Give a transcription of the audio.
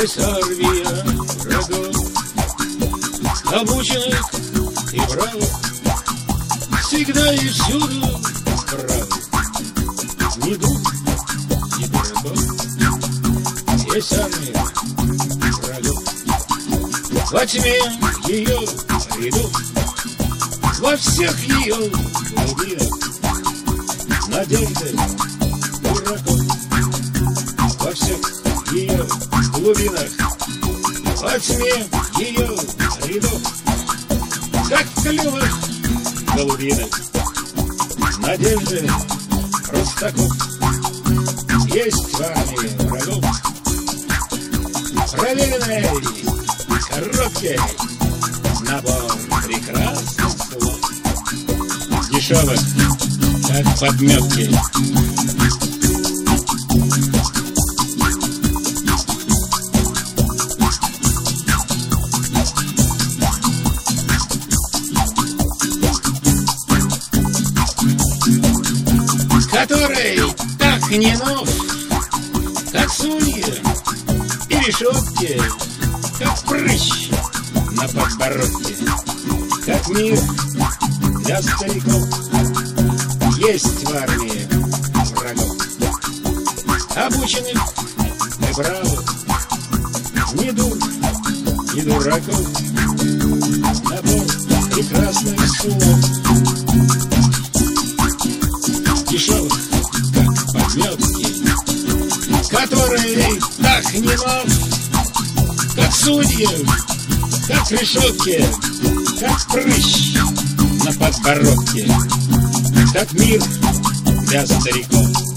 Есть армия врагов, обученных и бравых, всегда и всюду правых. Ни дух, ни дураков. Есть армия врагов, во тьме ее рядов, во всех ее глубинах надежды дураков. Во всех ее глубинах, во тьме ее рядов, как в клювах голубинок надежды простаков. Есть в армии врагов проверенный, короткий набор прекрасных слов, дешевых, как подметки. Который так не нов, как судья и решетки, как прыщ на подбородке, как мир для стариков. Есть в армии врагов, обученных и бравых, ни дур, ни дураков. Набор прекрасных слов, дешевых, как подметки, которые так не нов, как судьи, как решетки, как прыщ на подбородке, как мир для стариков.